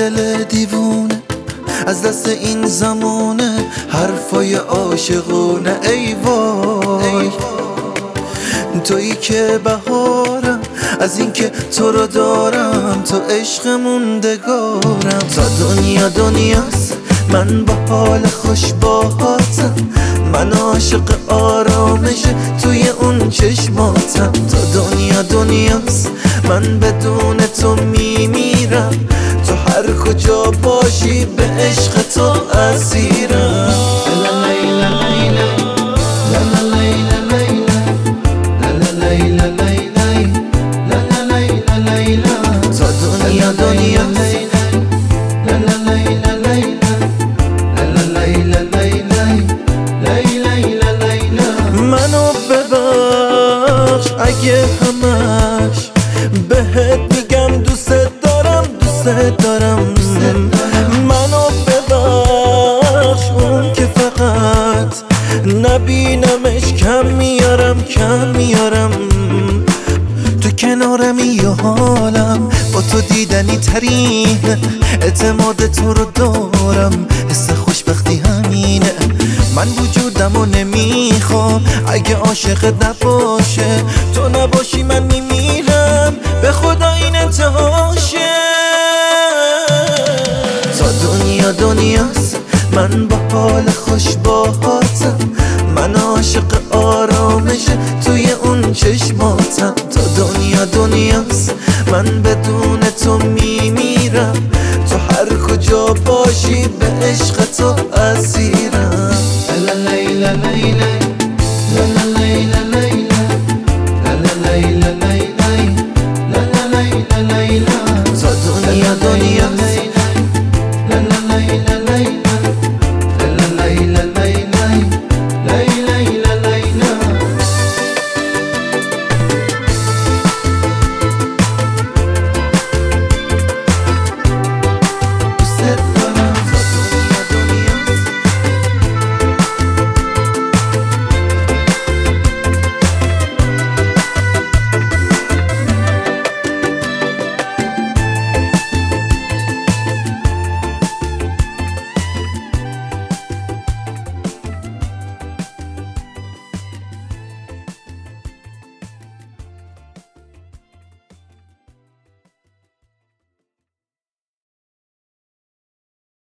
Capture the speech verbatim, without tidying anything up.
دل دیوونه از دست این زمونه، حرفای عاشقونه. ای وای تویی که بهارم، از این که تو رو دارم، تو عشق موندگارم. تا دنیا دنیاست من با حال خوش باهاتم، من عاشق آرامش توی اون چشماتم. تا دنیا دنیاست من بدون تو میمیرم، تو هر کجا باشی به عشق تو اسیرم. تا دنیا دنیاست منو ببخش اگه همش بهت میگم دوست دارم دوست دارم. منو ببخش اون که فقط نبینمش کم میارم کم میارم. تو کنارمی یا حالم با تو دیدنی ترین، اعتماد تو رو دارم، حس خوشبختی همینه. من وجودمو نمیخوام اگه عاشقت نباشه، تو نباشی من میمیرم، به خدا این انتهاشه. تا دنیا دنیاست من با حال خوش باهاتم، من عاشق آرامش توی اون چشماتم. تا دنیا دنیاست من بدون تو میمیرم، تو هر کجا باشی به عشق تو اسیرم.